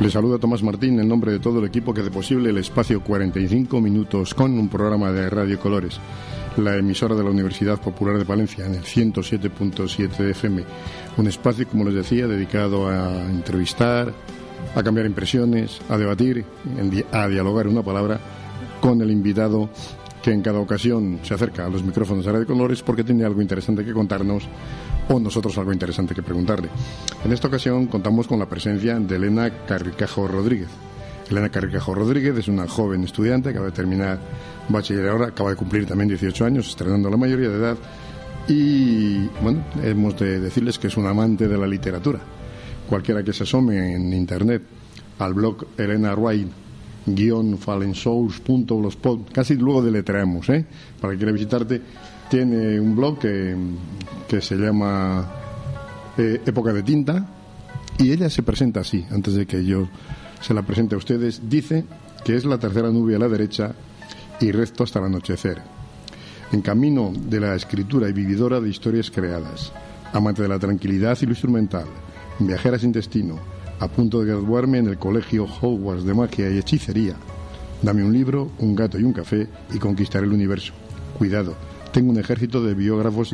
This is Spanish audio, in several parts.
Le saluda Tomás Martín en nombre de todo el equipo que hace posible el espacio 45 minutos con un programa de Radio Colores, la emisora de la Universidad Popular de Palencia en el 107.7 FM. Un espacio, como les decía, dedicado a entrevistar, a cambiar impresiones, a debatir, a dialogar una palabra con el invitado que en cada ocasión se acerca a los micrófonos de Radio Colores porque tiene algo interesante que contarnos o nosotros algo interesante que preguntarle. En esta ocasión contamos con la presencia de Elena Carricajo Rodríguez. Elena Carricajo Rodríguez es una joven estudiante, acaba de terminar bachiller ahora, acaba de cumplir también 18 años, estrenando la mayoría de edad y, bueno, hemos de decirles que es un amante de la literatura. Cualquiera que se asome en internet al blog Elena Wright-fallensource.blogspot, casi luego deletreamos, para que quiera visitarte, tiene un blog que se llama Época de Tinta, y ella se presenta así, antes de que yo se la presente a ustedes. Dice que es la tercera nube a la derecha y recto hasta el anochecer, en camino de la escritura y vividora de historias creadas, amante de la tranquilidad y lo instrumental, viajera sin destino, a punto de graduarme en el colegio Hogwarts de magia y hechicería. Dame un libro, un gato y un café y conquistaré el universo. Cuidado, tengo un ejército de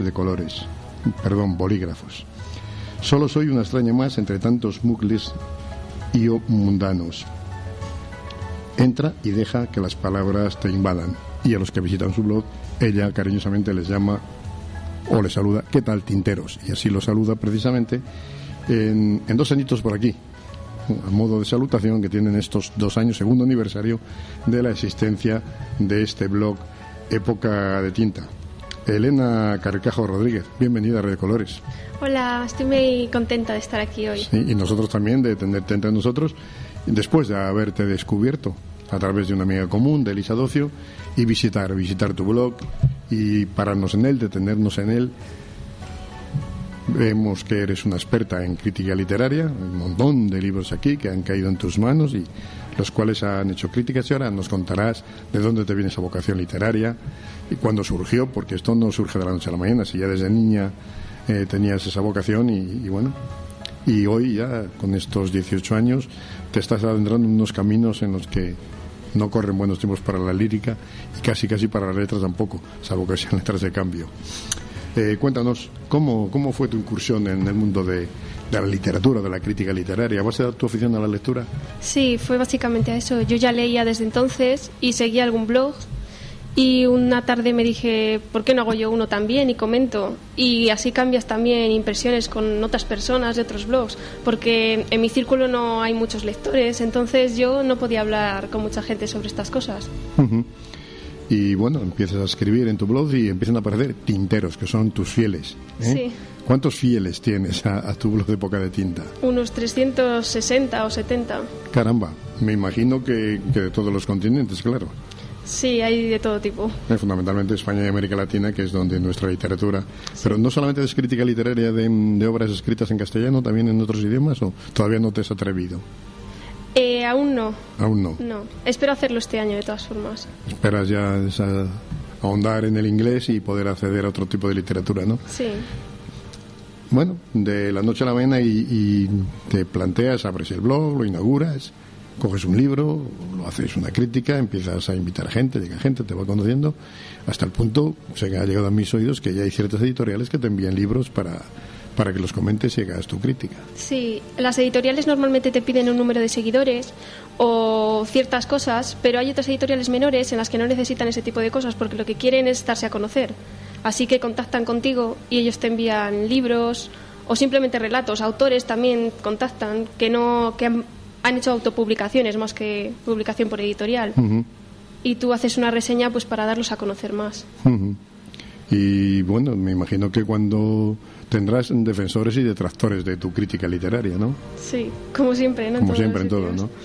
bolígrafos. Solo soy una extraña más entre tantos muggles y mundanos. Entra y deja que las palabras te invadan. Y a los que visitan su blog, ella cariñosamente les llama o les saluda, ¿qué tal, tinteros? Y así los saluda precisamente en 2 añitos por aquí, a modo de salutación que tienen estos 2 años, segundo aniversario de la existencia de este blog Época de Tinta. Elena Carricajo Rodríguez, bienvenida a Radio Colores. Hola, estoy muy contenta de estar aquí hoy. Sí, y nosotros también de tenerte entre nosotros, después de haberte descubierto a través de una amiga común, de Elisa Docio, y visitar tu blog y pararnos en él, detenernos en él. Vemos que eres una experta en crítica literaria, un montón de libros aquí que han caído en tus manos y los cuales han hecho críticas, y ahora nos contarás de dónde te viene esa vocación literaria y cuándo surgió, porque esto no surge de la noche a la mañana, si ya desde niña tenías esa vocación y bueno, y hoy ya con estos 18 años te estás adentrando en unos caminos en los que no corren buenos tiempos para la lírica y casi para las letras tampoco, salvo que sean letras de cambio. Cuéntanos, ¿cómo fue tu incursión en el mundo de la literatura, de la crítica literaria? ¿Vas a dar tu afición a la lectura? Sí, fue básicamente a eso. Yo ya leía desde entonces y seguía algún blog. Y una tarde me dije, ¿por qué no hago yo uno también? Y comento. Y así cambias también impresiones con otras personas de otros blogs. Porque en mi círculo no hay muchos lectores, entonces yo no podía hablar con mucha gente sobre estas cosas. Uh-huh. Y bueno, empiezas a escribir en tu blog y empiezan a aparecer tinteros, que son tus fieles. Sí. ¿Cuántos fieles tienes a tu blog de Época de Tinta? Unos 360 o 70. Caramba, me imagino que de todos los continentes, claro. Sí, hay de todo tipo. Fundamentalmente España y América Latina, que es donde nuestra literatura... Sí. Pero no solamente es crítica literaria de obras escritas en castellano, también en otros idiomas, ¿o todavía no te has atrevido? Aún no. ¿Aún no? No. Espero hacerlo este año, de todas formas. Esperas ya ahondar en el inglés y poder acceder a otro tipo de literatura, ¿no? Sí. Bueno, de la noche a la mañana y te planteas, abres el blog, lo inauguras, coges un libro, lo haces una crítica, empiezas a invitar gente, llega gente, te va conociendo, hasta el punto, se ha llegado a mis oídos que ya hay ciertas editoriales que te envían libros para que los comentes y hagas tu crítica. Sí, las editoriales normalmente te piden un número de seguidores o ciertas cosas, pero hay otras editoriales menores en las que no necesitan ese tipo de cosas porque lo que quieren es darse a conocer. Así que contactan contigo y ellos te envían libros o simplemente relatos. Autores también contactan que han hecho autopublicaciones más que publicación por editorial. Uh-huh. Y tú haces una reseña pues para darlos a conocer más. Uh-huh. Y bueno, me imagino que cuando tendrás defensores y detractores de tu crítica literaria, ¿no? Sí, como siempre, ¿no? Como siempre en todo, ¿no?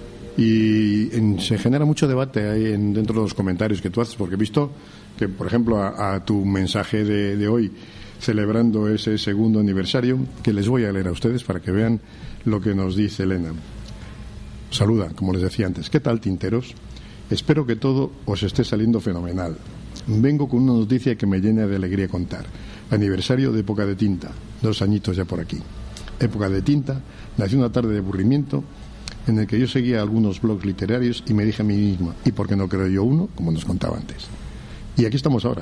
Y se genera mucho debate ahí dentro de los comentarios que tú haces, porque he visto que, por ejemplo, a tu mensaje de hoy, celebrando ese segundo aniversario, que les voy a leer a ustedes para que vean lo que nos dice Elena. Saluda, como les decía antes. ¿Qué tal, tinteros? Espero que todo os esté saliendo fenomenal. Vengo con una noticia que me llena de alegría contar. Aniversario de Época de Tinta, 2 añitos ya por aquí. Época de Tinta nació una tarde de aburrimiento en el que yo seguía algunos blogs literarios y me dije a mí misma, ¿y por qué no creo yo uno? Como nos contaba antes. Y aquí estamos ahora.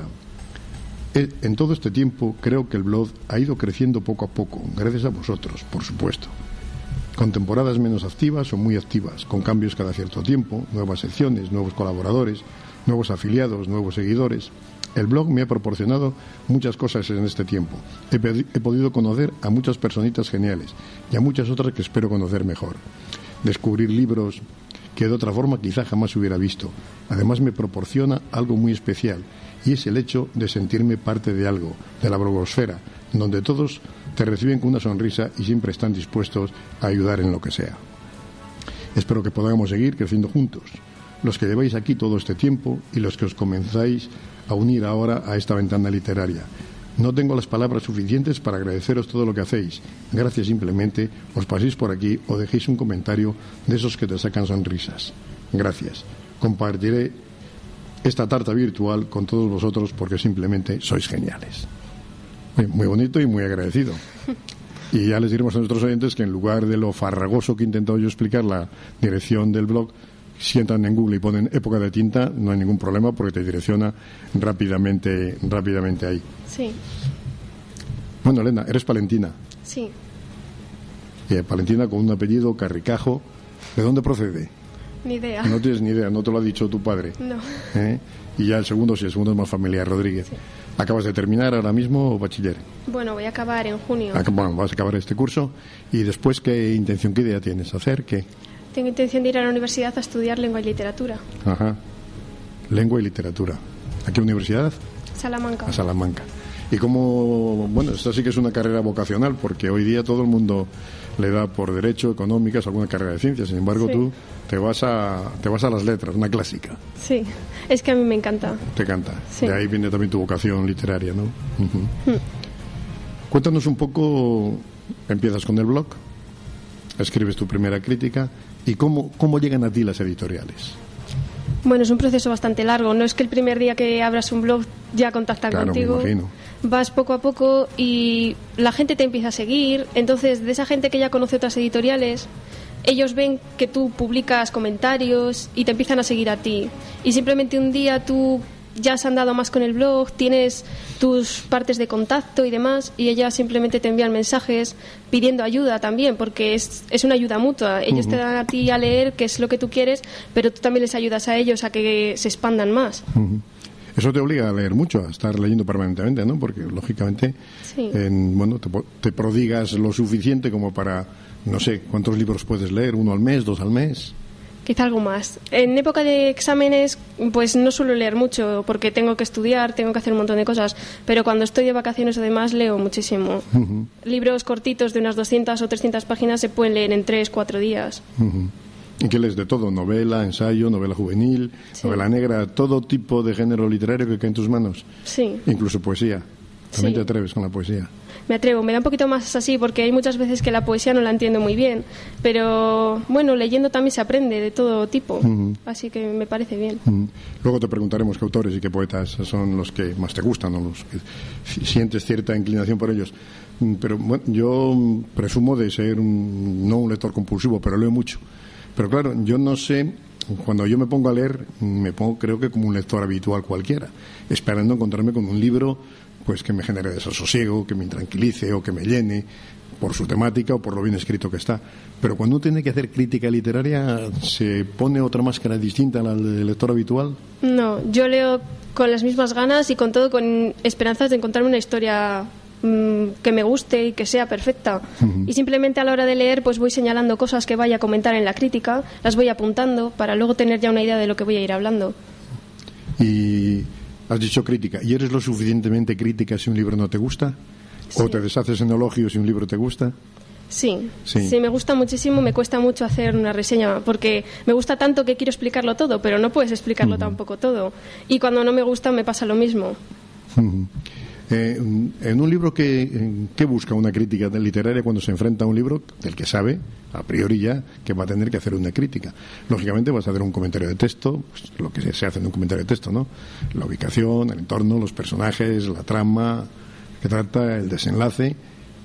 En todo este tiempo creo que el blog ha ido creciendo poco a poco, gracias a vosotros, por supuesto. Con temporadas menos activas o muy activas, con cambios cada cierto tiempo, nuevas secciones, nuevos colaboradores, nuevos afiliados, nuevos seguidores. El blog me ha proporcionado muchas cosas en este tiempo. He podido conocer a muchas personitas geniales y a muchas otras que espero conocer mejor. Descubrir libros que de otra forma quizá jamás hubiera visto. Además me proporciona algo muy especial, y es el hecho de sentirme parte de algo, de la blogosfera, donde todos te reciben con una sonrisa y siempre están dispuestos a ayudar en lo que sea. Espero que podamos seguir creciendo juntos, los que lleváis aquí todo este tiempo y los que os comenzáis a unir ahora a esta ventana literaria. No tengo las palabras suficientes para agradeceros todo lo que hacéis. Gracias, simplemente os paséis por aquí o dejéis un comentario de esos que te sacan sonrisas. Gracias. Compartiré esta tarta virtual con todos vosotros porque simplemente sois geniales. Muy bonito y muy agradecido. Y ya les diremos a nuestros oyentes que en lugar de lo farragoso que he intentado yo explicar la dirección del blog, si entran en Google y ponen época de tinta, no hay ningún problema porque te direcciona rápidamente ahí. Sí. Bueno, Elena, eres palentina. Sí. Palentina con un apellido Carricajo. ¿De dónde procede? Ni idea. No tienes ni idea, no te lo ha dicho tu padre. No. Y ya el segundo es más familiar, Rodríguez. Sí. ¿Acabas de terminar ahora mismo o bachiller? Bueno, voy a acabar en junio. Bueno, vas a acabar este curso. ¿Y después qué idea tienes? ¿Hacer qué? Tengo intención de ir a la universidad a estudiar lengua y literatura. Ajá. Lengua y literatura. ¿A qué universidad? Salamanca. A Salamanca. Y como, bueno, esta sí que es una carrera vocacional, porque hoy día todo el mundo le da por derecho, económicas, alguna carrera de ciencias. Sin embargo, sí, tú te vas a las letras, una clásica. Sí, es que a mí me encanta. Te encanta. Sí. De ahí viene también tu vocación literaria, ¿no? Uh-huh. Cuéntanos un poco, empiezas con el blog, escribes tu primera crítica, y cómo llegan a ti las editoriales. Bueno, es un proceso bastante largo. No es que el primer día que abras un blog ya contactan contigo. Me imagino. Vas poco a poco y la gente te empieza a seguir. Entonces, de esa gente que ya conoce otras editoriales, ellos ven que tú publicas comentarios y te empiezan a seguir a ti. Y simplemente un día tú ya has andado más con el blog, tienes tus partes de contacto y demás, y ellas simplemente te envían mensajes pidiendo ayuda también, porque es una ayuda mutua. Ellos te dan a ti a leer qué es lo que tú quieres, pero tú también les ayudas a ellos a que se expandan más. Eso te obliga a leer mucho, a estar leyendo permanentemente, ¿no? Porque, lógicamente, sí, te prodigas lo suficiente como para, no sé, ¿cuántos libros puedes leer? ¿1 al mes, 2 al mes? Quizá algo más. En época de exámenes, pues no suelo leer mucho porque tengo que estudiar, tengo que hacer un montón de cosas, pero cuando estoy de vacaciones además leo muchísimo. Libros cortitos de unas 200 o 300 páginas se pueden leer en 3-4 días. ¿Y qué lees de todo? ¿Novela, ensayo, novela juvenil, sí, novela negra, todo tipo de género literario que cae en tus manos? Sí. Incluso poesía. ¿También sí, te atreves con la poesía? Me atrevo, me da un poquito más así porque hay muchas veces que la poesía no la entiendo muy bien, pero bueno, leyendo también se aprende de todo tipo, así que me parece bien. Luego te preguntaremos qué autores y qué poetas son los que más te gustan o los que sientes cierta inclinación por ellos. Pero bueno, yo presumo de ser no un lector compulsivo, pero leo mucho. Pero claro, yo no sé, cuando yo me pongo a leer, me pongo creo que como un lector habitual cualquiera, esperando encontrarme con un libro pues que me genere desasosiego, que me tranquilice o que me llene por su temática o por lo bien escrito que está. Pero cuando uno tiene que hacer crítica literaria, ¿se pone otra máscara distinta a la del lector habitual? No, yo leo con las mismas ganas y con todo con esperanzas de encontrarme una historia que me guste y que sea perfecta. Y simplemente a la hora de leer pues voy señalando cosas que vaya a comentar en la crítica, las voy apuntando para luego tener ya una idea de lo que voy a ir hablando. Y has dicho crítica, ¿y eres lo suficientemente crítica si un libro no te gusta? Sí. ¿O te deshaces en elogios si un libro te gusta? Sí, me gusta muchísimo, me cuesta mucho hacer una reseña porque me gusta tanto que quiero explicarlo todo, pero no puedes explicarlo tampoco todo. Y cuando no me gusta me pasa lo mismo. En un libro, ¿qué busca una crítica literaria cuando se enfrenta a un libro del que sabe, a priori ya, que va a tener que hacer una crítica? Lógicamente vas a hacer un comentario de texto, pues, lo que se hace en un comentario de texto, ¿no? La ubicación, el entorno, los personajes, la trama que trata, el desenlace.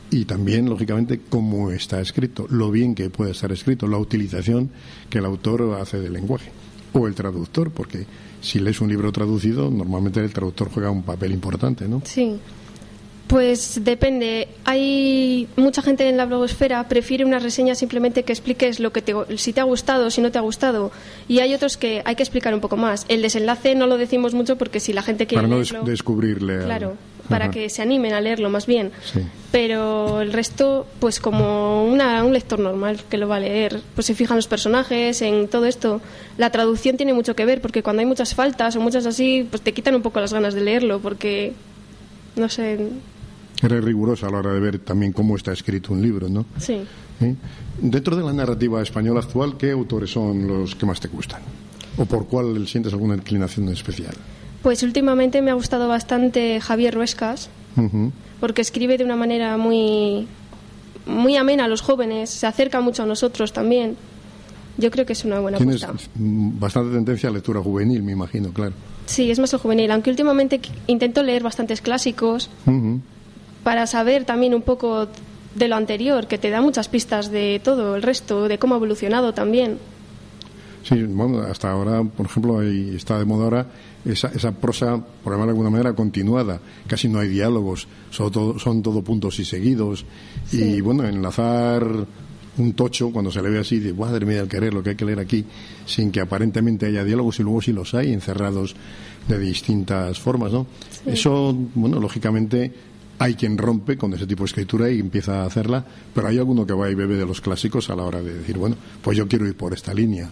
y también, lógicamente, cómo está escrito, lo bien que puede estar escrito, la utilización que el autor hace del lenguaje, o el traductor, porque si lees un libro traducido, normalmente el traductor juega un papel importante, ¿no? Sí. Pues depende. Hay mucha gente en la blogosfera prefiere una reseña simplemente que expliques si te ha gustado, si no te ha gustado. Y hay otros que hay que explicar un poco más. El desenlace no lo decimos mucho porque si la gente quiere para no leerlo, descubrirle. Claro, para que se animen a leerlo más bien. Sí. Pero el resto, pues como un lector normal que lo va a leer, pues se fijan los personajes, en todo esto. La traducción tiene mucho que ver porque cuando hay muchas faltas o muchas así, pues te quitan un poco las ganas de leerlo porque, no sé... Eres rigurosa a la hora de ver también cómo está escrito un libro, ¿no? Sí. ¿Sí? Dentro de la narrativa española actual, ¿qué autores son los que más te gustan? ¿O por cuál sientes alguna inclinación especial? Pues últimamente me ha gustado bastante Javier Ruescas, porque escribe de una manera muy, muy amena a los jóvenes, se acerca mucho a nosotros también. Yo creo que es una buena apuesta. Tienes bastante tendencia a lectura juvenil, me imagino, claro. Sí, es más el juvenil, aunque últimamente intento leer bastantes clásicos para saber también un poco de lo anterior, que te da muchas pistas de todo el resto, de cómo ha evolucionado también. Sí, bueno, hasta ahora, por ejemplo, está de moda ahora esa prosa, por llamarlo de alguna manera, continuada. Casi no hay diálogos, son todo puntos y seguidos. Sí. Y bueno, enlazar un tocho, cuando se le ve así, de madre mía, el querer, lo que hay que leer aquí, sin que aparentemente haya diálogos, y luego sí los hay, encerrados de distintas formas, ¿no? Sí. Eso, bueno, lógicamente hay quien rompe con ese tipo de escritura y empieza a hacerla, pero hay alguno que va y bebe de los clásicos a la hora de decir, bueno, pues yo quiero ir por esta línea.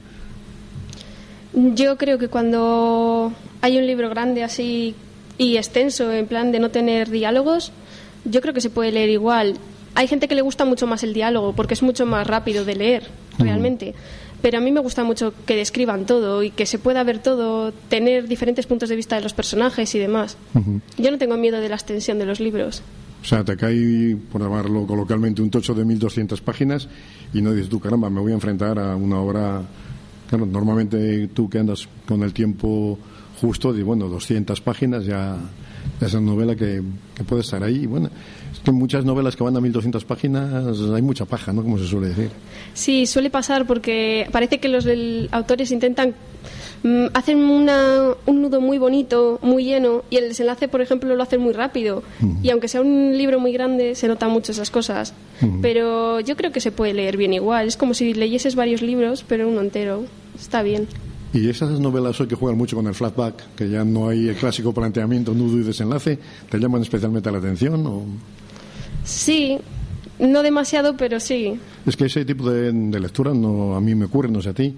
Yo creo que cuando hay un libro grande así y extenso, en plan de no tener diálogos, yo creo que se puede leer igual. Hay gente que le gusta mucho más el diálogo porque es mucho más rápido de leer, realmente. Pero a mí me gusta mucho que describan todo y que se pueda ver todo, tener diferentes puntos de vista de los personajes y demás. Yo no tengo miedo de la extensión de los libros. O sea, te cae, por llamarlo coloquialmente, un tocho de 1.200 páginas y no dices tú, caramba, me voy a enfrentar a una obra... Claro, normalmente tú que andas con el tiempo justo, de 200 páginas ya es una novela que puede estar ahí. Y bueno, es que muchas novelas que van a 1.200 páginas hay mucha paja, ¿no? Como se suele decir. Sí, suele pasar porque parece que los autores intentan hacen un nudo muy bonito, muy lleno, y el desenlace, por ejemplo, lo hacen muy rápido. Y aunque sea un libro muy grande, se notan mucho esas cosas. Pero yo creo que se puede leer bien igual. Es como si leyeses varios libros, pero uno entero. Está bien. ¿Y esas novelas hoy que juegan mucho con el flashback, que ya no hay el clásico planteamiento, nudo y desenlace, te llaman especialmente la atención? ¿O? Sí, no demasiado, pero sí. Es que ese tipo de lectura a mí me ocurre, no sé a ti,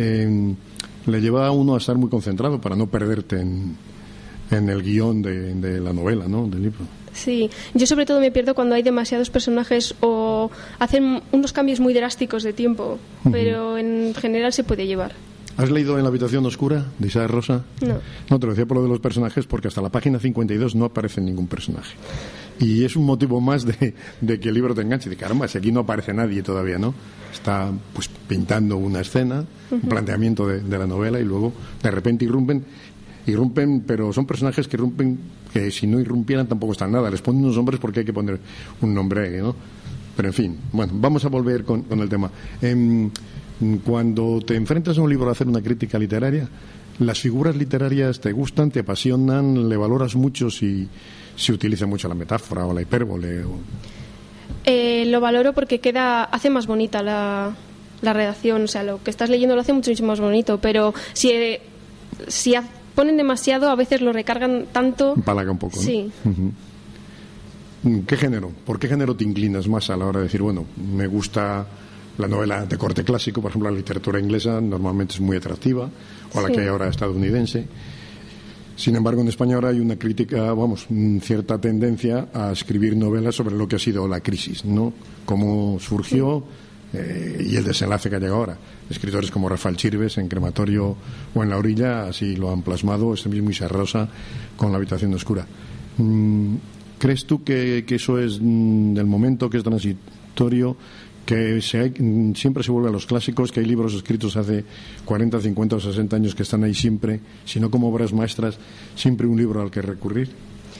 le lleva a uno a estar muy concentrado para no perderte en el guión de la novela, ¿no? Del libro. Sí, yo sobre todo me pierdo cuando hay demasiados personajes o hacen unos cambios muy drásticos de tiempo, pero en general se puede llevar. ¿Has leído En la habitación oscura, de Isaac Rosa? No. No, te lo decía por lo de los personajes, porque hasta la página 52 no aparece ningún personaje. Y es un motivo más de que el libro te enganche. De caramba, si aquí no aparece nadie todavía, ¿no? Está pues pintando una escena, un planteamiento de la novela, y luego de repente irrumpen, pero son personajes que irrumpen, que si no irrumpieran tampoco están nada. Les ponen unos nombres porque hay que poner un nombre, ¿no? Pero en fin, bueno, vamos a volver con el tema. Cuando te enfrentas a un libro a hacer una crítica literaria, ¿las figuras literarias te gustan, te apasionan, le valoras mucho si se utiliza mucho la metáfora o la hipérbole? Lo valoro porque hace más bonita la redacción, o sea, lo que estás leyendo lo hace muchísimo más bonito, pero si ponen demasiado, a veces lo recargan tanto. Empalaga un poco, ¿no? Sí. ¿Qué género? ¿Por qué género te inclinas más a la hora de decir, bueno, me gusta la novela de corte clásico, por ejemplo, la literatura inglesa normalmente es muy atractiva, o la que hay ahora estadounidense? Sin embargo, en España ahora hay una crítica, cierta tendencia a escribir novelas sobre lo que ha sido la crisis, ¿no? Cómo surgió y el desenlace que ha llegado ahora. Escritores como Rafael Chirves en Crematorio o en La orilla así lo han plasmado, este mismo Isaac Rosa con La habitación oscura. ¿Crees tú que eso es del momento, que es transitorio, que siempre se vuelve a los clásicos, que hay libros escritos hace 40, 50 o 60 años que están ahí siempre, si no como obras maestras, siempre un libro al que recurrir?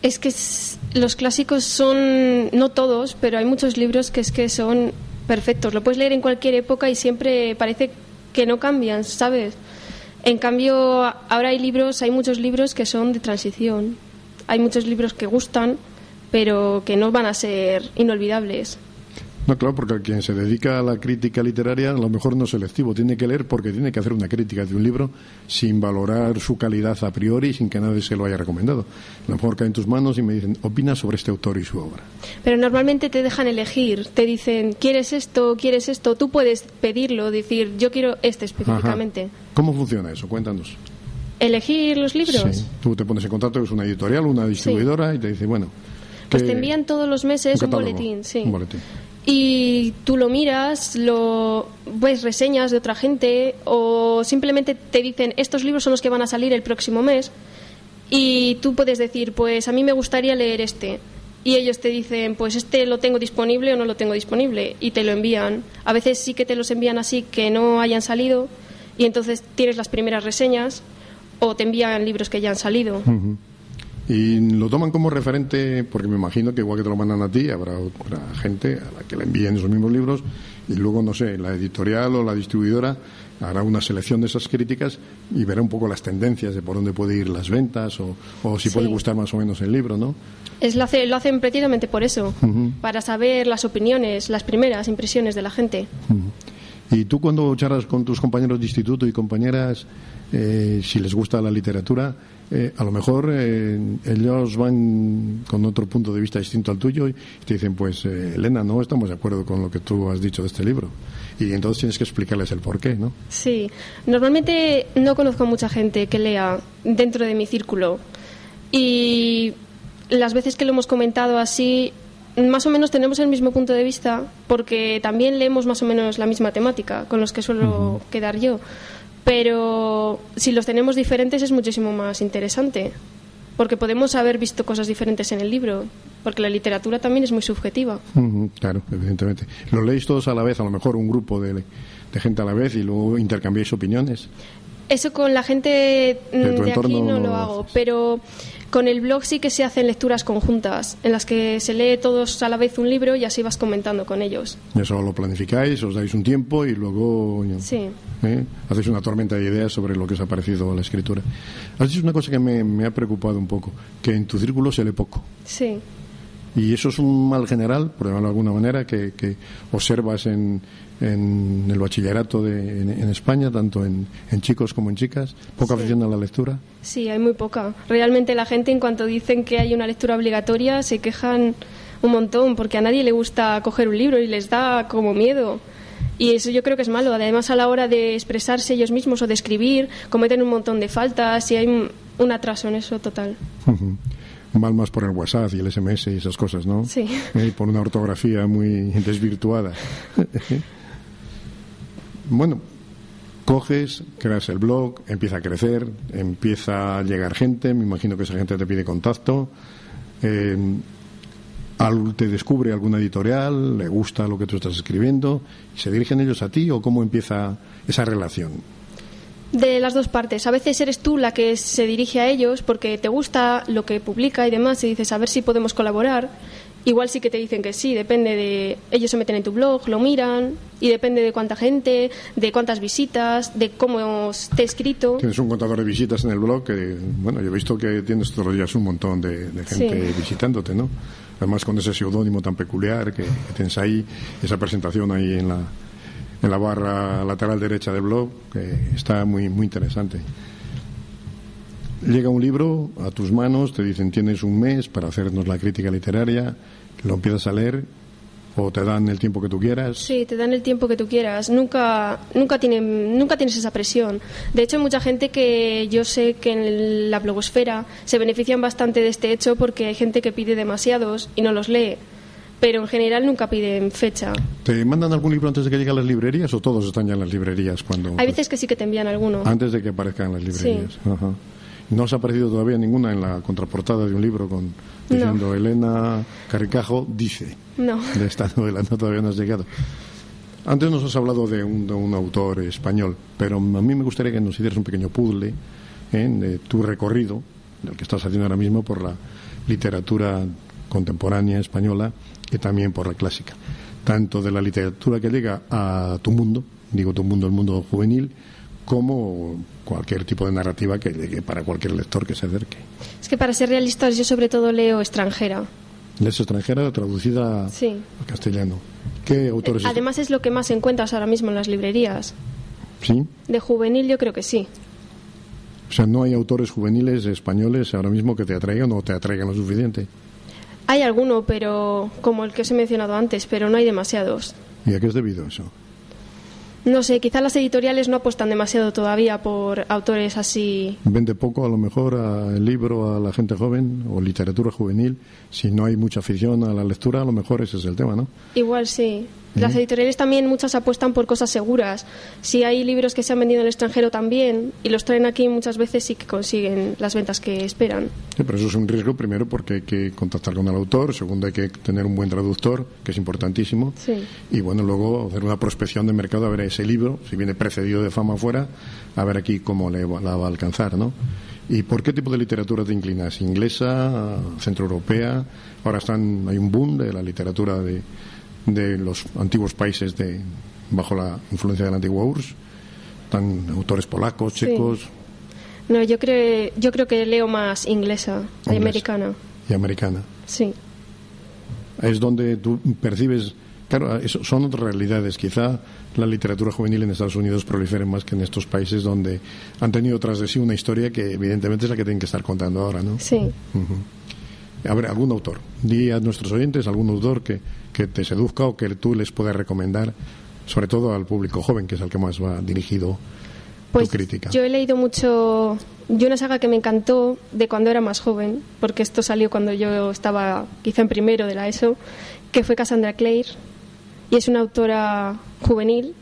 Es que los clásicos son, no todos, pero hay muchos libros que es que son perfectos. Lo puedes leer en cualquier época y siempre parece que no cambian, ¿sabes? En cambio, ahora hay muchos libros que son de transición. Hay muchos libros que gustan, pero que no van a ser inolvidables. No, claro, porque quien se dedica a la crítica literaria a lo mejor no es selectivo, tiene que leer porque tiene que hacer una crítica de un libro sin valorar su calidad a priori, sin que nadie se lo haya recomendado. A lo mejor cae en tus manos y me dicen, opina sobre este autor y su obra. Pero normalmente te dejan elegir, te dicen, ¿quieres esto? Tú puedes pedirlo, decir, yo quiero este específicamente. Ajá. ¿Cómo funciona eso? Cuéntanos. ¿Elegir los libros? Sí. Tú te pones en contacto con una editorial, una distribuidora y te dice, bueno... Pues te envían todos los meses un boletín, sí. Un boletín. Y tú lo miras, ves reseñas de otra gente o simplemente te dicen estos libros son los que van a salir el próximo mes y tú puedes decir pues a mí me gustaría leer este y ellos te dicen pues este lo tengo disponible o no lo tengo disponible y te lo envían. A veces sí que te los envían así que no hayan salido y entonces tienes las primeras reseñas o te envían libros que ya han salido. Uh-huh. Y lo toman como referente, porque me imagino que igual que te lo mandan a ti, habrá otra gente a la que le envíen esos mismos libros y luego, no sé, la editorial o la distribuidora hará una selección de esas críticas y verá un poco las tendencias de por dónde puede ir las ventas o si puede gustar más o menos el libro, ¿no? Lo hacen precisamente por eso, para saber las opiniones, las primeras impresiones de la gente. Y tú cuando charlas con tus compañeros de instituto y compañeras, si les gusta la literatura, a lo mejor ellos van con otro punto de vista distinto al tuyo y te dicen, pues Elena, no estamos de acuerdo con lo que tú has dicho de este libro. Y entonces tienes que explicarles el porqué, ¿no? Sí, normalmente no conozco a mucha gente que lea dentro de mi círculo y las veces que lo hemos comentado así, más o menos tenemos el mismo punto de vista porque también leemos más o menos la misma temática con los que suelo quedar yo. Pero si los tenemos diferentes es muchísimo más interesante porque podemos haber visto cosas diferentes en el libro porque la literatura también es muy subjetiva. Claro, evidentemente. ¿Lo leéis todos a la vez, a lo mejor un grupo de gente a la vez y luego intercambiáis opiniones? Eso con la gente de aquí no lo hago, haces. pero con el blog sí que se hacen lecturas conjuntas en las que se lee todos a la vez un libro y así vas comentando con ellos. Y eso lo planificáis, os dais un tiempo y luego hacéis una tormenta de ideas sobre lo que os ha parecido la escritura. Has dicho una cosa que me ha preocupado un poco, que en tu círculo se lee poco. Sí. Y eso es un mal general, por llamarlo de alguna manera, que observas en el bachillerato en España, tanto en chicos como en chicas. ¿Poca afición a la lectura? Sí, hay muy poca. Realmente la gente, en cuanto dicen que hay una lectura obligatoria, se quejan un montón, porque a nadie le gusta coger un libro y les da como miedo. Y eso yo creo que es malo. Además, a la hora de expresarse ellos mismos o de escribir, cometen un montón de faltas y hay un atraso en eso total. Van más por el WhatsApp y el SMS y esas cosas, ¿no? Sí. Por una ortografía muy desvirtuada. Bueno, coges, creas el blog, empieza a crecer, empieza a llegar gente, me imagino que esa gente te pide contacto, te descubre alguna editorial, le gusta lo que tú estás escribiendo, ¿se dirigen ellos a ti o cómo empieza esa relación? De las dos partes. A veces eres tú la que se dirige a ellos porque te gusta lo que publica y demás y dices a ver si podemos colaborar. Igual sí que te dicen que sí, depende de... Ellos se meten en tu blog, lo miran y depende de cuánta gente, de cuántas visitas, de cómo esté escrito. Tienes un contador de visitas en el blog que, bueno, yo he visto que tienes todos los días un montón de gente visitándote, ¿no? Además con ese seudónimo tan peculiar que tienes ahí, esa presentación ahí en la barra lateral derecha del blog, que está muy, muy interesante. Llega un libro a tus manos, te dicen tienes un mes para hacernos la crítica literaria, lo empiezas a leer o te dan el tiempo que tú quieras. Sí, te dan el tiempo que tú quieras. Nunca tienes esa presión. De hecho, hay mucha gente que yo sé que en la blogosfera se benefician bastante de este hecho porque hay gente que pide demasiados y no los lee. Pero en general nunca piden fecha. ¿Te mandan algún libro antes de que llegue a las librerías o todos están ya en las librerías? Hay veces que sí que te envían alguno. Antes de que aparezcan en las librerías. Sí. Ajá. ¿No os ha aparecido todavía ninguna en la contraportada de un libro diciendo no. Elena Carricajo dice? No. De esta novela, no, todavía no has llegado. Antes nos has hablado de un autor español, pero a mí me gustaría que nos hicieras un pequeño puzzle de tu recorrido, del que estás haciendo ahora mismo por literatura contemporánea española y también por la clásica. Tanto de la literatura que llega a tu mundo, digo tu mundo, el mundo juvenil, como cualquier tipo de narrativa que llegue para cualquier lector que se acerque. Es que para ser realistas yo sobre todo leo extranjera. ¿Lees extranjera traducida Sí. al castellano? ¿Qué autores? Además es lo que más encuentras ahora mismo en las librerías. ¿Sí? De juvenil yo creo que sí. O sea, no hay autores juveniles españoles ahora mismo que te atraigan o te atraigan lo suficiente. Hay alguno, pero como el que os he mencionado antes, pero no hay demasiados. ¿Y a qué es debido eso? No sé, quizás las editoriales no apuestan demasiado todavía por autores así. Vende poco a lo mejor el libro a la gente joven o literatura juvenil. Si no hay mucha afición a la lectura, a lo mejor ese es el tema, ¿no? Igual sí. Las editoriales también muchas apuestan por cosas seguras. Si hay libros que se han vendido en el extranjero también y los traen aquí, muchas veces sí que consiguen las ventas que esperan. Sí, pero eso es un riesgo, primero porque hay que contactar con el autor, segundo hay que tener un buen traductor, que es importantísimo, Sí. y bueno, luego hacer una prospección de mercado, a ver ese libro, si viene precedido de fama afuera, a ver aquí cómo la va a alcanzar, ¿no? ¿Y por qué tipo de literatura te inclinas? ¿Inglesa, centroeuropea? Ahora hay un boom de la literatura de los antiguos países bajo la influencia de la antigua URSS, están autores polacos, checos. Sí. No, yo creo que leo más inglesa y americana. Y americana. Sí. Es donde tú percibes, claro, son otras realidades. Quizá la literatura juvenil en Estados Unidos prolifere más que en estos países donde han tenido tras de sí una historia que evidentemente es la que tienen que estar contando ahora, ¿no? Sí. A ver, algún autor. Di a nuestros oyentes algún autor que te seduzca o que tú les puedas recomendar, sobre todo al público joven, que es al que más va dirigido Pues tu crítica. yo he leído mucho de una saga que me encantó de cuando era más joven, porque esto salió cuando yo estaba quizá en primero de la ESO, que fue Cassandra Clare, y es una autora juvenil,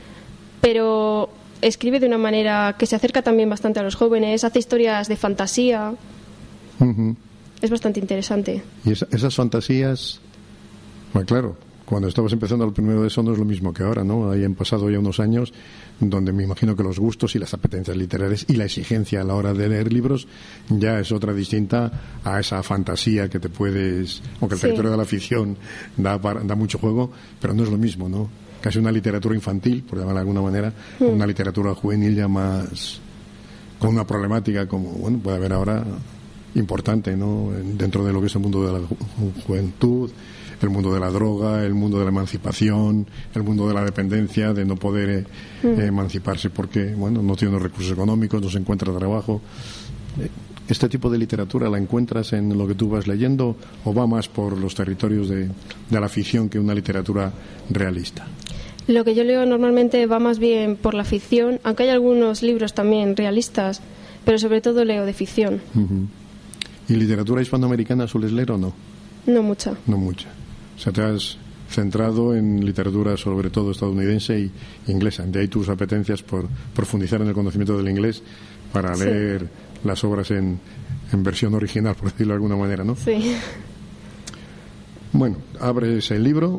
pero escribe de una manera que se acerca también bastante a los jóvenes, hace historias de fantasía. Ujú. Es bastante interesante. Y esas fantasías, bueno, claro, cuando estabas empezando al primero de eso no es lo mismo que ahora, ¿no? Ahí han pasado ya unos años donde me imagino que los gustos y las apetencias literarias y la exigencia a la hora de leer libros ya es otra distinta a esa fantasía que te puedes, aunque el Sí. territorio de la ficción da mucho juego, pero no es lo mismo, ¿no? Casi una literatura infantil, por llamarla de alguna manera, una literatura juvenil ya más con una problemática como, bueno, puede haber ahora importante, ¿no? Dentro de lo que es el mundo de la juventud, el mundo de la droga, el mundo de la emancipación, el mundo de la dependencia, de no poder emanciparse porque, bueno, no tiene los recursos económicos, no se encuentra trabajo. ¿Este tipo de literatura la encuentras en lo que tú vas leyendo o va más por los territorios de la ficción que una literatura realista? Lo que yo leo normalmente va más bien por la ficción, aunque hay algunos libros también realistas, pero sobre todo leo de ficción. Uh-huh. ¿Y literatura hispanoamericana sueles leer o no? No mucha. No mucha. O sea, te has centrado en literatura sobre todo estadounidense y inglesa. De ahí tus apetencias por profundizar en el conocimiento del inglés para leer las obras en versión original, por decirlo de alguna manera, ¿no? Sí. Bueno, abres el libro.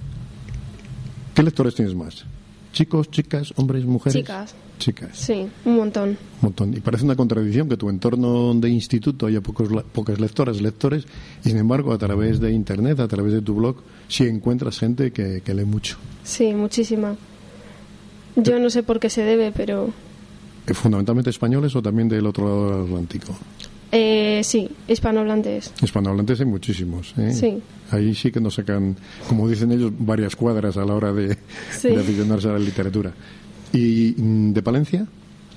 ¿Qué lectores tienes más? ¿Chicos, chicas, hombres, mujeres? Chicas. Chicas. Sí, un montón. Un montón. Y parece una contradicción que tu entorno de instituto haya pocas lectoras, lectores, y sin embargo a través de internet, a través de tu blog, sí encuentras gente que lee mucho. Sí, muchísima. Yo no sé por qué se debe, pero... ¿Fundamentalmente españoles o también del otro lado del Atlántico? Sí, hispanohablantes. Hispanohablantes hay muchísimos, ¿eh? Sí. Ahí sí que nos sacan, como dicen ellos, varias cuadras a la hora de aficionarse a la literatura. ¿Y de Palencia?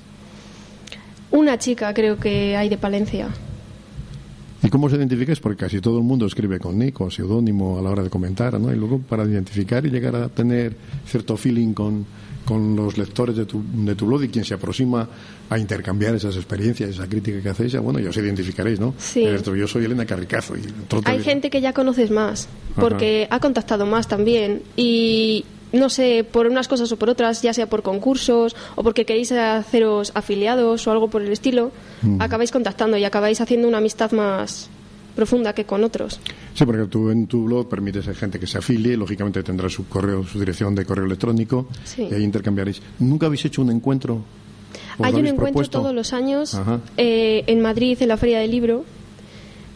Una chica creo que hay de Palencia. ¿Y cómo se identifica? Es porque casi todo el mundo escribe con nick o seudónimo a la hora de comentar, ¿no? Y luego para identificar y llegar a tener cierto feeling con los lectores de tu blog y quien se aproxima a intercambiar esas experiencias, esa crítica que hacéis, bueno, ya os identificaréis, ¿no? Sí. Yo soy Elena Carricazo. Y hay gente que ya conoces más, porque ha contactado más también y... No sé, por unas cosas o por otras, ya sea por concursos o porque queréis haceros afiliados o algo por el estilo, acabáis contactando y acabáis haciendo una amistad más profunda que con otros. Sí, porque tú en tu blog permites a gente que se afilie, lógicamente tendrá su dirección de correo electrónico, y ahí intercambiaréis. ¿Nunca habéis hecho un encuentro? Hay un encuentro todos los años en Madrid, en la Feria del Libro,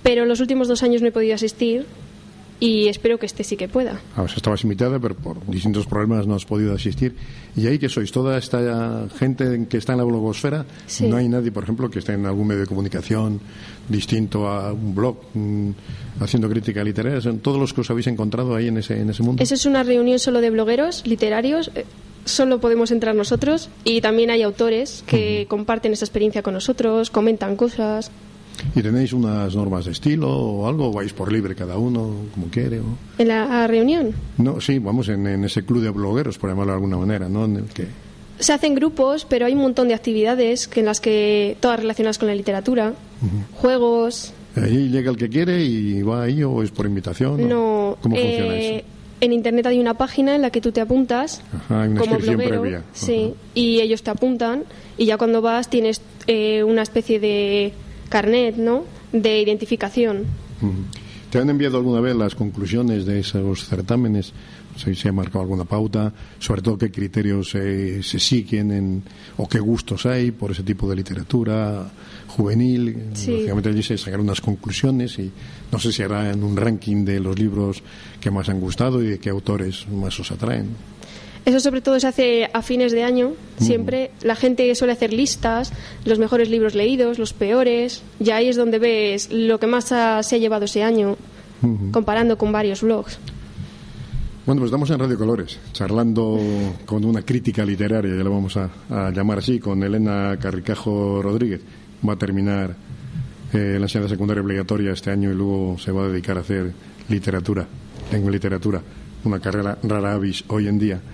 pero en los últimos 2 años no he podido asistir y espero que este sí que pueda. O sea, estabas invitada, pero por distintos problemas no has podido asistir. ¿Y ahí qué sois? ¿Toda esta gente que está en la blogosfera? Sí. ¿No hay nadie, por ejemplo, que esté en algún medio de comunicación distinto a un blog, haciendo crítica literaria? ¿Son todos los que os habéis encontrado ahí en ese mundo? Esa es una reunión solo de blogueros literarios. Solo podemos entrar nosotros, y también hay autores que comparten esa experiencia con nosotros, comentan cosas. ¿Y tenéis unas normas de estilo o algo? ¿O vais por libre cada uno, como quiere? ¿O? ¿En la reunión? No, sí, vamos en ese club de blogueros, por llamarlo de alguna manera, ¿no? En el que... Se hacen grupos, pero hay un montón de actividades en las que todas relacionadas con la literatura, juegos. ¿Ahí llega el que quiere y va ahí o es por invitación? No. ¿Cómo funciona eso? En internet hay una página en la que tú te apuntas. Ajá, hay una como inscripción bloguero, previa. sí, y ellos te apuntan y ya cuando vas tienes una especie de carnet, ¿no?, de identificación. ¿Te han enviado alguna vez las conclusiones de esos certámenes? ¿Se ha marcado alguna pauta? Sobre todo, ¿qué criterios se siguen o qué gustos hay por ese tipo de literatura juvenil? Sí. Lógicamente allí se sacaron unas conclusiones y no sé si harán un ranking de los libros que más han gustado y de qué autores más os atraen. Eso sobre todo se hace a fines de año, siempre. La gente suele hacer listas, los mejores libros leídos, los peores, y ahí es donde ves lo que más se ha llevado ese año, comparando con varios blogs. Bueno, pues estamos en Radio Colores, charlando con una crítica literaria, ya la vamos a llamar así, con Elena Carricajo Rodríguez. Va a terminar la enseñanza secundaria obligatoria este año y luego se va a dedicar a hacer literatura, lengua y literatura. Una carrera rara avis hoy en día.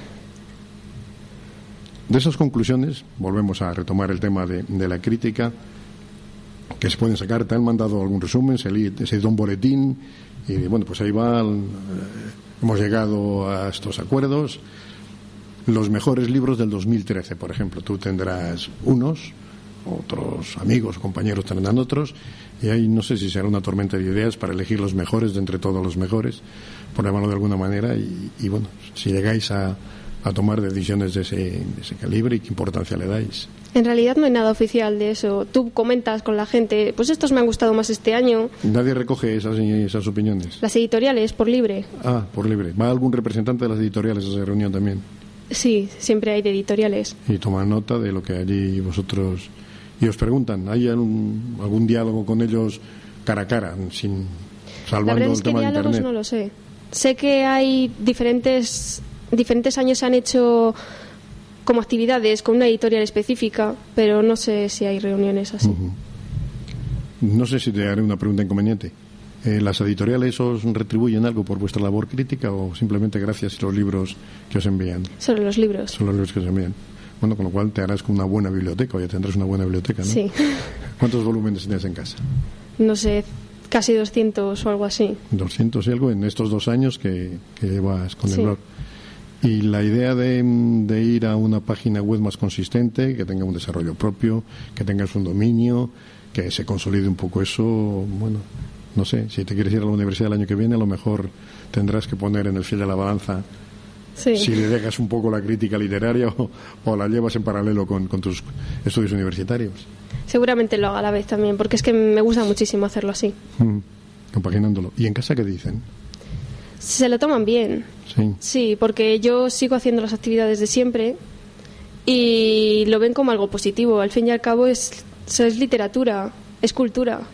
De esas conclusiones, volvemos a retomar el tema de la crítica, que se pueden sacar. Te han mandado algún resumen, se dio un boletín, y bueno, pues ahí va, hemos llegado a estos acuerdos. Los mejores libros del 2013, por ejemplo, tú tendrás unos, otros amigos o compañeros tendrán otros, y ahí no sé si será una tormenta de ideas para elegir los mejores de entre todos los mejores, por llamarlo de alguna manera, y bueno, si llegáis a tomar decisiones de ese calibre, ¿y qué importancia le dais? En realidad no hay nada oficial de eso. Tú comentas con la gente, pues estos me han gustado más este año. ¿Nadie recoge esas opiniones? Las editoriales, por libre. Ah, por libre. ¿Va algún representante de las editoriales a esa reunión también? Sí, siempre hay de editoriales. Y toman nota de lo que allí vosotros... Y os preguntan, ¿hay algún diálogo con ellos cara a cara, salvando el tema de diálogos Internet? No lo sé. Sé que hay diferentes años se han hecho como actividades con una editorial específica, pero no sé si hay reuniones así. No sé si te haré una pregunta inconveniente. ¿Las editoriales os retribuyen algo por vuestra labor crítica o simplemente gracias a los libros que os envían? Solo los libros. Solo los libros que os envían. Bueno, con lo cual te harás con una buena biblioteca, o ya tendrás una buena biblioteca, ¿no? Sí. ¿Cuántos volúmenes tienes en casa? No sé, casi 200 o algo así. 200 y algo en estos 2 años que llevas con el Sí. blog. Y la idea de ir a una página web más consistente, que tenga un desarrollo propio, que tengas un dominio, que se consolide un poco eso, bueno, no sé, si te quieres ir a la universidad el año que viene, a lo mejor tendrás que poner en el fiel de la balanza Sí. si le dejas un poco la crítica literaria o la llevas en paralelo con tus estudios universitarios. Seguramente lo haga a la vez también, porque es que me gusta muchísimo hacerlo así. Compaginándolo. ¿Y en casa qué dicen? Se lo toman bien. Sí. Sí, porque yo sigo haciendo las actividades de siempre y lo ven como algo positivo. Al fin y al cabo es literatura, es cultura.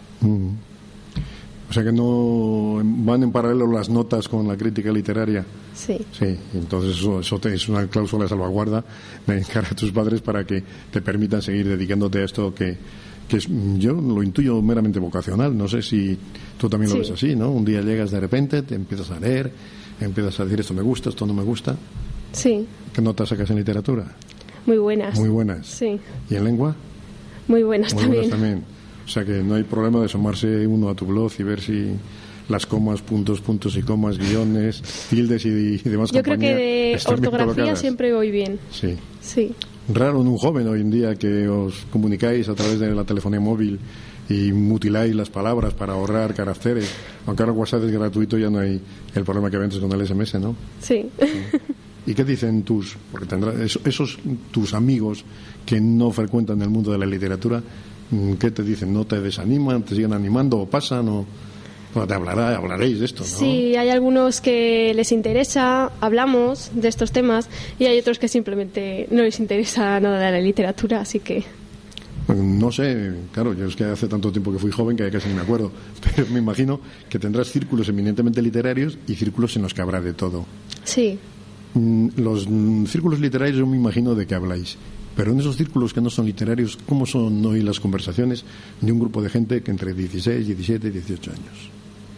O sea que no van en paralelo las notas con la crítica literaria. Sí. Sí, entonces eso es una cláusula de salvaguarda de cara a tus padres para que te permitan seguir dedicándote a esto que es, yo lo intuyo meramente vocacional. No sé si tú también lo Sí. ves así, ¿no? Un día llegas de repente, te empiezas a leer, empiezas a decir esto me gusta, esto no me gusta. Sí, ¿Qué notas sacas en literatura? muy buenas. Muy buenas. Sí, ¿Y en lengua? muy buenas Muy también. buenas también. O sea que no hay problema de asomarse uno a tu blog y ver si las comas, puntos y comas, guiones, tildes y demás. Yo creo que compañía de están bien ortografía colocadas. siempre voy bien. Sí. Sí. Raro en un joven hoy en día que os comunicáis a través de la telefonía móvil y mutiláis las palabras para ahorrar caracteres. Aunque ahora WhatsApp es gratuito, ya no hay el problema que había antes con el SMS, ¿no? Sí. ¿Y qué dicen porque tendrás esos tus amigos que no frecuentan el mundo de la literatura, ¿Qué te dicen? ¿No te desaniman? ¿Te siguen animando o pasan? ¿O te hablaréis de esto, no? Sí, hay algunos que les interesa, hablamos de estos temas, y hay otros que simplemente no les interesa nada de la literatura, así que... No sé, claro, yo es que hace tanto tiempo que fui joven que casi ni me acuerdo, pero me imagino que tendrás círculos eminentemente literarios y círculos en los que habrá de todo. Sí. Los círculos literarios yo me imagino de qué habláis, pero en esos círculos que no son literarios, ¿cómo son hoy las conversaciones de un grupo de gente que entre 16, 17 y 18 años?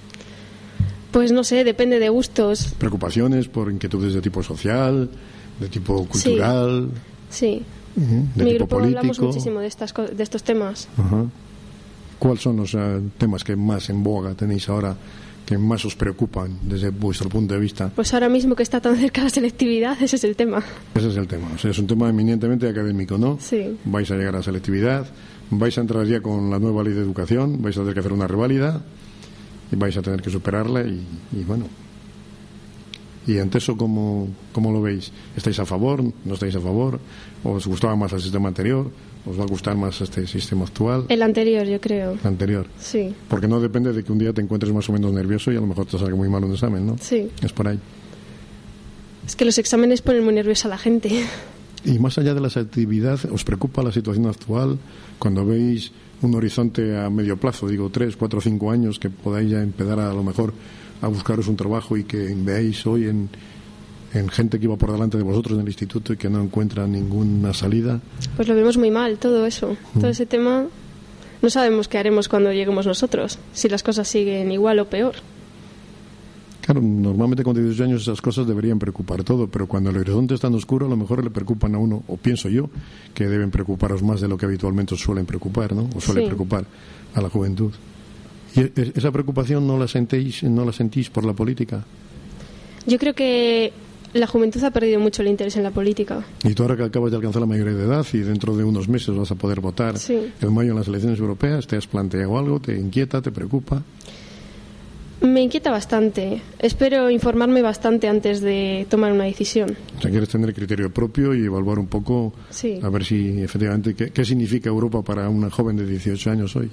Pues no sé, depende de gustos. Preocupaciones por inquietudes de tipo social, de tipo cultural... Sí. De mi tipo grupo político. hablamos muchísimo de estos temas. Ajá. ¿Cuáles son los temas que más en boga tenéis ahora, que más os preocupan desde vuestro punto de vista? Pues ahora mismo que está tan cerca la selectividad, ese es el tema. Ese es el tema, o sea, es un tema eminentemente académico, ¿no? Sí. Vais a llegar a la selectividad, vais a entrar ya con la nueva ley de educación, vais a tener que hacer una reválida y vais a tener que superarla y bueno... ¿Y ante eso cómo lo veis? ¿Estáis a favor? ¿No estáis a favor? ¿Os gustaba más el sistema anterior? ¿Os va a gustar más este sistema actual? El anterior, yo creo. El anterior. Sí. Porque no depende de que un día te encuentres más o menos nervioso y a lo mejor te salga muy mal un examen, ¿no? Sí. Es por ahí. Es que los exámenes ponen muy nerviosa a la gente. Y más allá de la selectividad, ¿os preocupa la situación actual cuando veis un horizonte a medio plazo, digo 3, 4, 5 años, que podáis ya empezar a lo mejor a buscaros un trabajo y que veáis hoy en gente que iba por delante de vosotros en el instituto y que no encuentra ninguna salida? Pues lo vemos muy mal, todo eso. Todo ese tema, no sabemos qué haremos cuando lleguemos nosotros, si las cosas siguen igual o peor. Claro, normalmente con 18 años esas cosas deberían preocupar todo, pero cuando el horizonte es tan oscuro, a lo mejor le preocupan a uno, o pienso yo, que deben preocuparos más de lo que habitualmente os suelen preocupar, ¿no? O suele preocupar a la juventud. ¿Y esa preocupación no la sentís por la política? Yo creo que la juventud ha perdido mucho el interés en la política. Y tú ahora que acabas de alcanzar la mayoría de edad y dentro de unos meses vas a poder votar en mayo en las elecciones europeas, ¿te has planteado algo? ¿Te inquieta? ¿Te preocupa? Me inquieta bastante. Espero informarme bastante antes de tomar una decisión. O sea, quieres tener criterio propio y evaluar un poco, a ver si efectivamente, ¿qué significa Europa para una joven de 18 años hoy?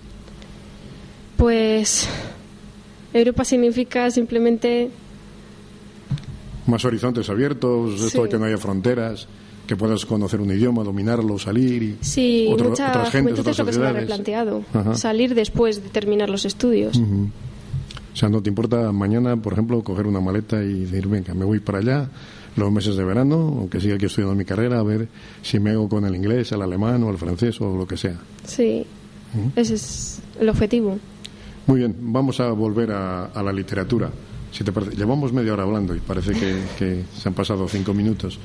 Pues Europa significa simplemente... Más horizontes abiertos, esto de que no haya fronteras, que puedas conocer un idioma, dominarlo, salir y otras gentes, otras sociedades. Es lo que se me ha replanteado, salir después de terminar los estudios. O sea, ¿no te importa mañana, por ejemplo, coger una maleta y decir, venga, me voy para allá los meses de verano, aunque siga aquí estudiando mi carrera, a ver si me hago con el inglés, el alemán o el francés o lo que sea? Sí, ese es el objetivo. Muy bien, vamos a volver a la literatura. Si te parece, llevamos media hora hablando y parece que se han pasado 5 minutos.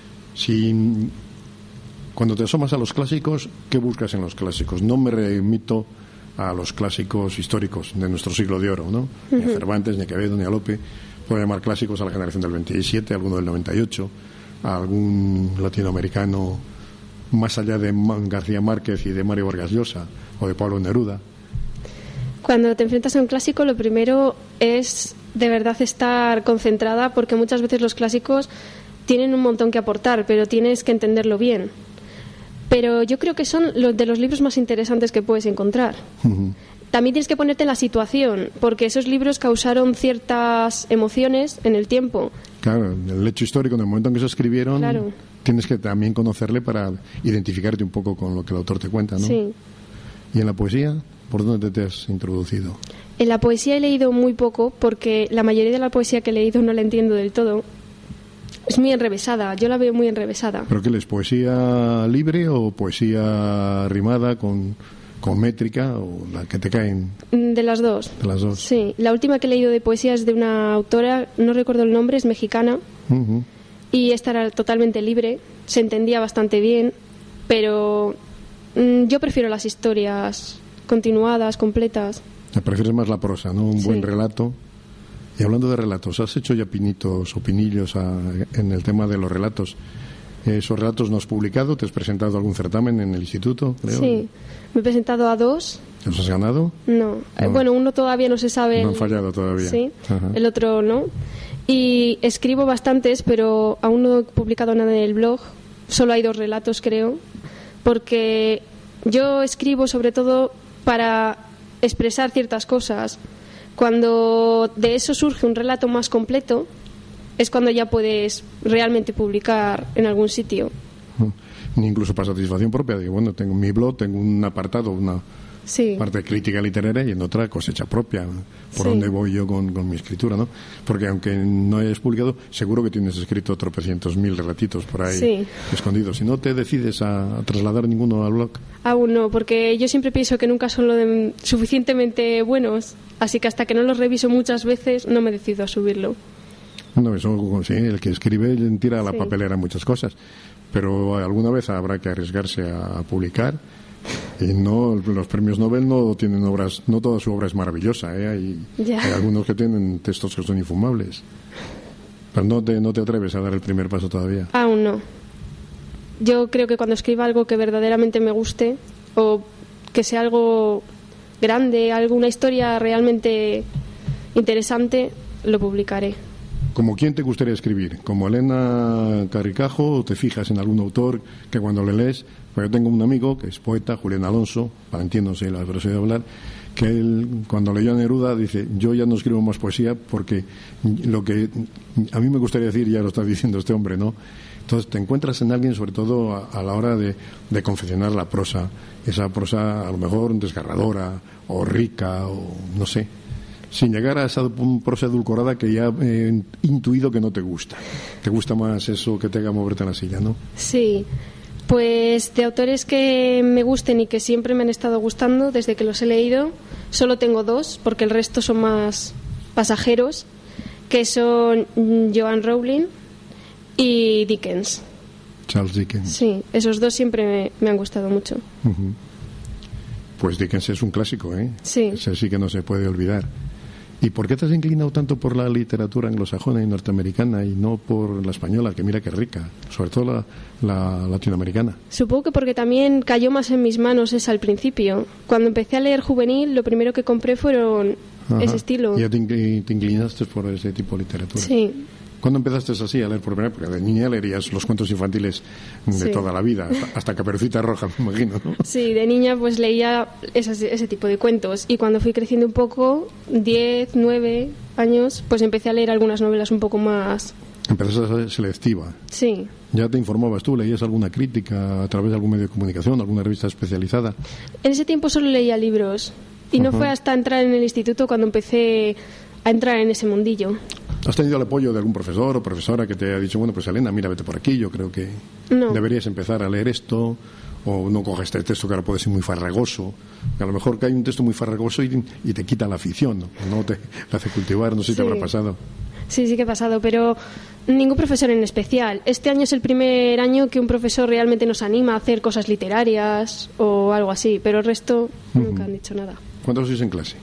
Cuando te asomas a los clásicos, ¿qué buscas en los clásicos? No me remito a los clásicos históricos de nuestro siglo de oro, ¿no? Ni a Cervantes, ni a Quevedo, ni a Lope. Puedo llamar clásicos a la generación del 27, a alguno del 98, a algún latinoamericano más allá de García Márquez y de Mario Vargas Llosa o de Pablo Neruda. Cuando te enfrentas a un clásico, lo primero es de verdad estar concentrada, porque muchas veces los clásicos tienen un montón que aportar, pero tienes que entenderlo bien. Pero yo creo que son de los libros más interesantes que puedes encontrar. También tienes que ponerte en la situación, porque esos libros causaron ciertas emociones en el tiempo. Claro, el hecho histórico, en el momento en que se escribieron, tienes que también conocerle para identificarte un poco con lo que el autor te cuenta, ¿no? Sí. ¿Y en la poesía? ¿Por dónde te has introducido? En la poesía he leído muy poco, porque la mayoría de la poesía que he leído no la entiendo del todo. Es muy enrevesada, yo la veo muy enrevesada. ¿Pero qué lees? ¿Poesía libre o poesía rimada con métrica o la que te caen? De las dos. De las dos. Sí, la última que he leído de poesía es de una autora, no recuerdo el nombre, es mexicana. Y esta era totalmente libre, se entendía bastante bien, pero yo prefiero las historias continuadas, completas. Prefieres más la prosa, ¿no? Un buen relato. Y hablando de relatos, ¿has hecho ya pinitos o pinillos en el tema de los relatos? ¿Esos relatos no has publicado? ¿Te has presentado a algún certamen en el instituto, creo? Sí, me he presentado a 2. ¿Los has ganado? No. Bueno, uno todavía no se sabe. No han fallado todavía. Sí, el otro no. Y escribo bastantes, pero aún no he publicado nada en el blog. Solo hay 2 relatos, creo, porque Yo escribo sobre todo para expresar ciertas cosas. Cuando de eso surge un relato más completo, es cuando ya puedes realmente publicar en algún sitio. Incluso para satisfacción propia. Digo, bueno, tengo mi blog, tengo un apartado, una parte de crítica literaria y en otra cosecha propia. Por dónde voy yo con mi escritura, ¿no? Porque aunque no hayas publicado, seguro que tienes escrito tropecientos mil relatitos por ahí escondidos. Si no te decides a trasladar ninguno al blog. Aún no, porque yo siempre pienso que nunca son suficientemente buenos. Así que hasta que no los reviso muchas veces, no me decido a subirlo. No, eso sí, el que escribe tira a la papelera muchas cosas. Pero alguna vez habrá que arriesgarse a publicar. Y no, los premios Nobel no tienen obras, no toda su obra es maravillosa, ¿eh? Hay algunos que tienen textos que son infumables. Pero no te atreves a dar el primer paso todavía. Aún no. Yo creo que cuando escriba algo que verdaderamente me guste, o que sea algo grande, alguna historia realmente interesante, lo publicaré. ¿Como quién te gustaría escribir? ¿Como Elena Carricajo o te fijas en algún autor que cuando le lees? Pues yo tengo un amigo que es poeta, Julián Alonso, para entiéndose la grosería de hablar, que él cuando leyó a Neruda dice, yo ya no escribo más poesía porque lo que a mí me gustaría decir ya lo está diciendo este hombre, ¿no? Entonces te encuentras en alguien, sobre todo a la hora de confeccionar la prosa, esa prosa a lo mejor desgarradora o rica o no sé, sin llegar a esa prosa edulcorada que ya he intuido que no te gusta. Te gusta más eso que te haga moverte en la silla, ¿no? Sí, pues de autores que me gusten y que siempre me han estado gustando desde que los he leído, solo tengo dos, porque el resto son más pasajeros, que son Joanne Rowling y Dickens. Charles Dickens. Sí, esos dos siempre me han gustado mucho. Uh-huh. Pues Dickens es un clásico, ¿eh? Sí. Ese sí que no se puede olvidar. ¿Y por qué te has inclinado tanto por la literatura anglosajona y norteamericana y no por la española, que mira que rica, sobre todo la latinoamericana? Supongo que porque también cayó más en mis manos esa al principio. Cuando empecé a leer juvenil, lo primero que compré fueron ese estilo. ¿Y ya te inclinaste por ese tipo de literatura? Sí. ¿Cuándo empezaste así a leer por primera vez? Porque de niña leerías los cuentos infantiles de toda la vida, hasta Caperucita Roja, me imagino, ¿no? Sí, de niña pues leía ese tipo de cuentos. Y cuando fui creciendo un poco, 10, 9 años, pues empecé a leer algunas novelas un poco más... Empezaste a ser selectiva. Sí. ¿Ya te informabas tú? ¿Leías alguna crítica a través de algún medio de comunicación, alguna revista especializada? En ese tiempo solo leía libros. Y no fue hasta entrar en el instituto cuando empecé a entrar en ese mundillo. ¿Has tenido el apoyo de algún profesor o profesora que te haya dicho, bueno, pues Elena, mira, vete por aquí, yo creo que deberías empezar a leer esto, o no coges este texto que ahora puede ser muy farragoso, que a lo mejor que hay un texto muy farragoso y te quita la afición, no te hace cultivar, no sé si te habrá pasado? Sí que ha pasado, pero ningún profesor en especial. Este año es el primer año que un profesor realmente nos anima a hacer cosas literarias o algo así, pero el resto nunca han dicho nada. ¿Cuántos sois en clase?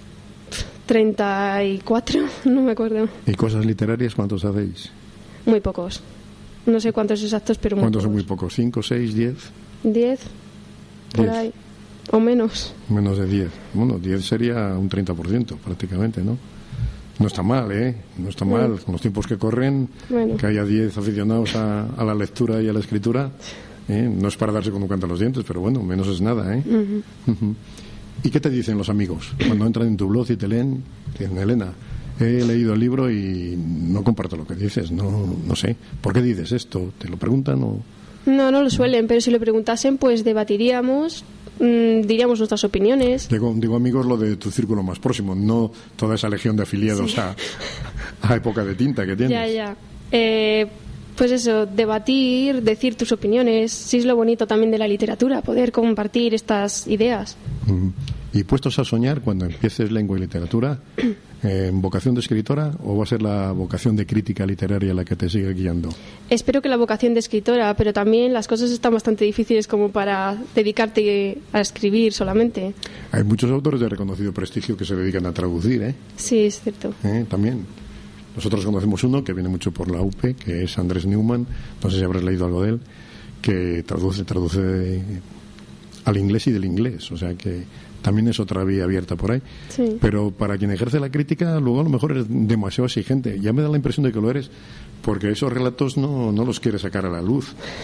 34, no me acuerdo. ¿Y cosas literarias cuántos hacéis? Muy pocos. No sé cuántos exactos, pero muy ¿Cuántos pocos. son muy pocos? ¿5, 6, 10? 10, por ahí. O menos. Menos de 10. Bueno, 10 sería un 30% prácticamente, ¿no? No está mal, ¿eh? No está mal. Con los tiempos que corren, que haya 10 aficionados a la lectura y a la escritura, no es para darse con un canto a los dientes, pero bueno, menos es nada, ¿eh? ¿Y qué te dicen los amigos cuando entran en tu blog y te leen? Dicen, Elena, he leído el libro y no comparto lo que dices, no sé. ¿Por qué dices esto? ¿Te lo preguntan o...? No lo suelen, pero si lo preguntasen, pues debatiríamos, diríamos nuestras opiniones. Digo amigos, lo de tu círculo más próximo, no toda esa legión de afiliados a época de tinta que tienes. Ya. Pues eso, debatir, decir tus opiniones. Sí, es lo bonito también de la literatura, poder compartir estas ideas. ¿Y puestos a soñar cuando empieces lengua y literatura, vocación de escritora o va a ser la vocación de crítica literaria la que te sigue guiando? Espero que la vocación de escritora, pero también las cosas están bastante difíciles como para dedicarte a escribir solamente. Hay muchos autores de reconocido prestigio que se dedican a traducir, ¿eh? Sí, es cierto. También. Nosotros conocemos uno que viene mucho por la UPE, que es Andrés Neumann, no sé si habrás leído algo de él, que traduce al inglés y del inglés, o sea que también es otra vía abierta por ahí. Sí. Pero para quien ejerce la crítica, luego a lo mejor eres demasiado exigente. Ya me da la impresión de que lo eres, porque esos relatos no los quieres sacar a la luz.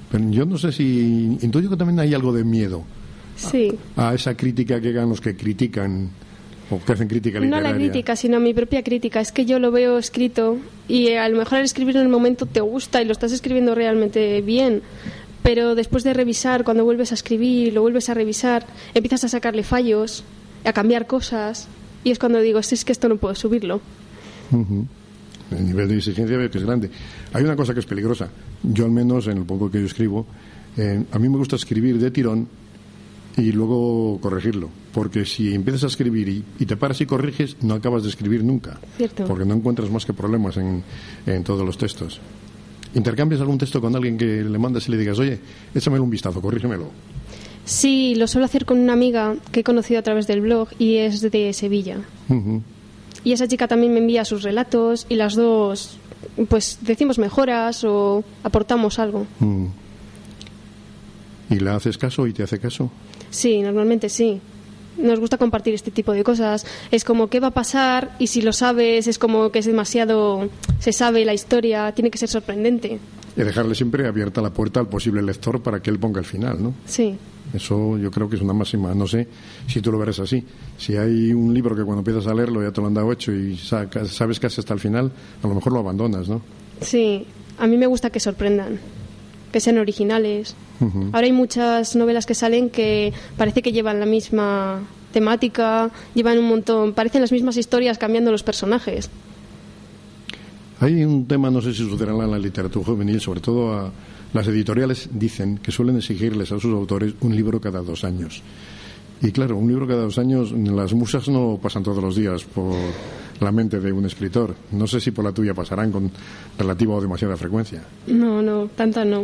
Pero yo no sé si... Intuyo que también hay algo de miedo. Sí. A esa crítica que hagan los que critican o que hacen crítica literaria. No la crítica, sino mi propia crítica. Es que yo lo veo escrito y a lo mejor al escribir en el momento te gusta y lo estás escribiendo realmente bien, pero después de revisar, cuando vuelves a escribir, lo vuelves a revisar, empiezas a sacarle fallos, a cambiar cosas, y es cuando digo, es que esto no puedo subirlo. El nivel de exigencia veo que es grande. Hay una cosa que es peligrosa. Yo, al menos, en el poco que yo escribo, a mí me gusta escribir de tirón y luego corregirlo. Porque si empiezas a escribir y te paras y corriges, no acabas de escribir nunca. Cierto. Porque no encuentras más que problemas en todos los textos. ¿Intercambias algún texto con alguien que le mandas y le digas, oye, échamelo un vistazo, corrígemelo? Sí, lo suelo hacer con una amiga que he conocido a través del blog y es de Sevilla. Y esa chica también me envía sus relatos y las dos pues decimos mejoras o aportamos algo. ¿Y le haces caso y te hace caso? Sí, normalmente sí. Nos gusta compartir este tipo de cosas. Es como qué va a pasar y si lo sabes es como que es demasiado... Se sabe la historia, tiene que ser sorprendente. Y dejarle siempre abierta la puerta al posible lector para que él ponga el final, ¿no? Sí. Eso yo creo que es una máxima. No sé si tú lo verás así. Si hay un libro que cuando empiezas a leerlo ya te lo han dado hecho y sabes casi hasta el final, a lo mejor lo abandonas, ¿no? Sí, a mí me gusta que sorprendan, que sean originales. Ahora hay muchas novelas que salen que parece que llevan la misma temática, llevan un montón, parecen las mismas historias cambiando los personajes. Hay un tema, no sé si sucederá en la literatura juvenil, sobre todo a las editoriales dicen que suelen exigirles a sus autores un libro cada 2 años. Y claro, un libro cada 2 años, las musas no pasan todos los días por la mente de un escritor. No sé si por la tuya pasarán con relativa o demasiada frecuencia. No, tanta no.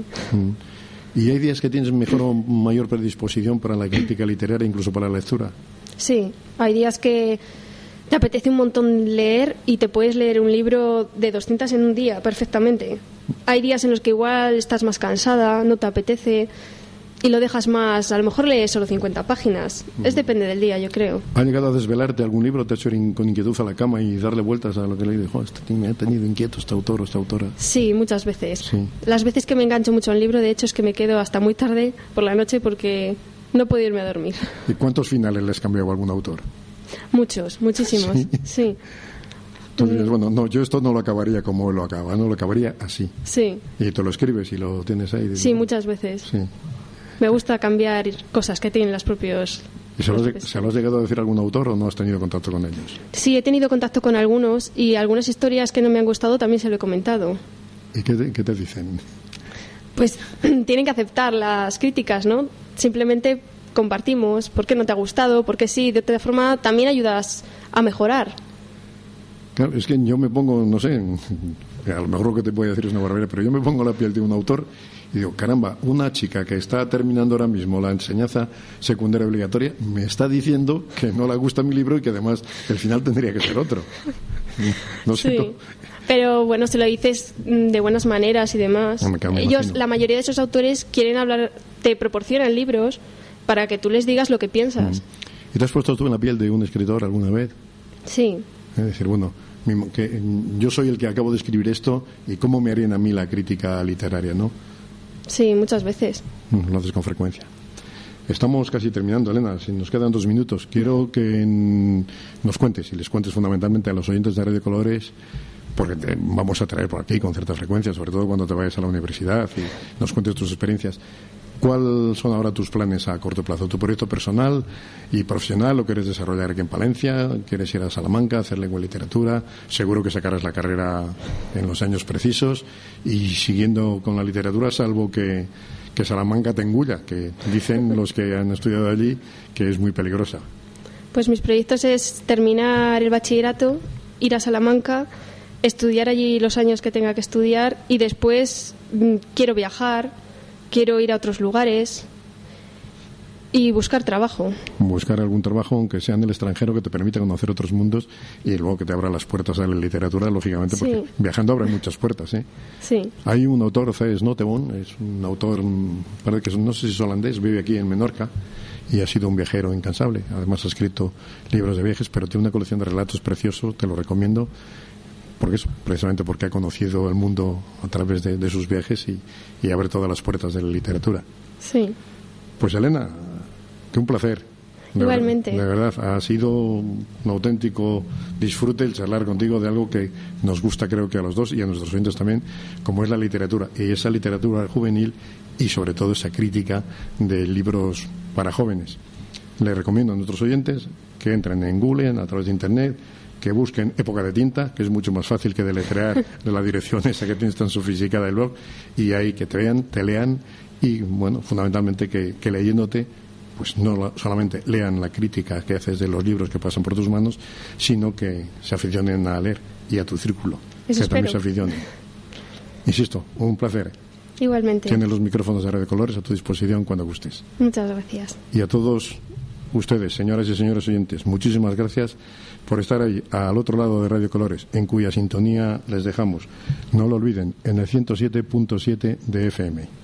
¿Y hay días que tienes mejor o mayor predisposición para la crítica literaria, incluso para la lectura? Sí, hay días que te apetece un montón leer y te puedes leer un libro de 200 en un día perfectamente. Hay días en los que igual estás más cansada, no te apetece y lo dejas más, a lo mejor lees solo 50 páginas. Es depende del día, yo creo. ¿Ha llegado a desvelarte algún libro? ¿Te ha hecho ir con inquietud a la cama y darle vueltas a lo que le dijo? Me ha tenido inquieto este autor o esta autora. Sí, muchas veces. Sí. Las veces que me engancho mucho en el libro, de hecho, es que me quedo hasta muy tarde por la noche porque no puedo irme a dormir. ¿Y cuántos finales le has cambiado a algún autor? Muchos, muchísimos. Sí. Tú dices, bueno, no, yo esto no lo acabaría como él lo acaba, no lo acabaría así. Sí. Y te lo escribes y lo tienes ahí. Sí, muchas veces. Sí. Me gusta cambiar cosas que tienen los propios... ¿Y se lo has llegado a decir a algún autor o no has tenido contacto con ellos? Sí, he tenido contacto con algunos y algunas historias que no me han gustado también se lo he comentado. ¿Y qué te dicen? Pues tienen que aceptar las críticas, ¿no? Simplemente compartimos por qué no te ha gustado, porque sí, de otra forma también ayudas a mejorar. Claro, es que yo me pongo, no sé, a lo mejor lo que te voy a decir es una barbaridad, pero yo me pongo la piel de un autor y digo, caramba, una chica que está terminando ahora mismo la enseñanza secundaria obligatoria me está diciendo que no le gusta mi libro y que además el final tendría que ser otro. No sé. Sí. Pero bueno, se lo dices de buenas maneras y demás. Ellos, la mayoría de esos autores quieren hablar, te proporcionan libros para que tú les digas lo que piensas. ¿Y te has puesto tú en la piel de un escritor alguna vez? Sí. Es decir, bueno, que yo soy el que acabo de escribir esto y cómo me harían a mí la crítica literaria, ¿no? Sí, muchas veces. Lo haces con frecuencia. Estamos casi terminando, Elena. Si nos quedan 2 minutos, quiero que nos cuentes, y les cuentes fundamentalmente a los oyentes de Radio Colores, porque te vamos a traer por aquí con cierta frecuencia, sobre todo cuando te vayas a la universidad y nos cuentes tus experiencias. ¿Cuáles son ahora tus planes a corto plazo? ¿Tu proyecto personal y profesional lo quieres desarrollar aquí en Palencia? ¿Quieres ir a Salamanca, hacer lengua y literatura? Seguro que sacarás la carrera en los años precisos y siguiendo con la literatura, salvo que Salamanca te engulla, que dicen los que han estudiado allí que es muy peligrosa. Pues mis proyectos es terminar el bachillerato, ir a Salamanca, estudiar allí los años que tenga que estudiar y después quiero viajar. Quiero ir a otros lugares y buscar trabajo. Buscar algún trabajo, aunque sea en el extranjero, que te permita conocer otros mundos y luego que te abra las puertas a la literatura, lógicamente, porque viajando abre muchas puertas, ¿eh? Sí. Hay un autor, C.S. Notteboom, es un autor, parece que no sé si es holandés, vive aquí en Menorca y ha sido un viajero incansable. Además ha escrito libros de viajes, pero tiene una colección de relatos preciosos, te lo recomiendo. porque eso, precisamente porque ha conocido el mundo a través de sus viajes y abre todas las puertas de la literatura. Sí. Pues Elena, que un placer. Igualmente. De verdad, ha sido un auténtico disfrute el charlar contigo de algo que nos gusta, creo que a los dos y a nuestros oyentes también, como es la literatura. Y esa literatura juvenil y sobre todo esa crítica de libros para jóvenes. Les recomiendo a nuestros oyentes que entren en Google, a través de Internet, que busquen Época de Tinta, que es mucho más fácil que deletrear de la dirección esa que tienes tan sofisticada del blog, y ahí que te vean, te lean y, bueno, fundamentalmente que leyéndote, pues no solamente lean la crítica que haces de los libros que pasan por tus manos, sino que se aficionen a leer y a tu círculo, eso que espero. también se aficionen. Insisto, un placer. Igualmente. Tienes los micrófonos de Radio Colores a tu disposición cuando gustes. Muchas gracias. Y a todos ustedes, señoras y señores oyentes, muchísimas gracias por estar ahí al otro lado de Radio Colores, en cuya sintonía les dejamos. No lo olviden, en el 107.7 de FM.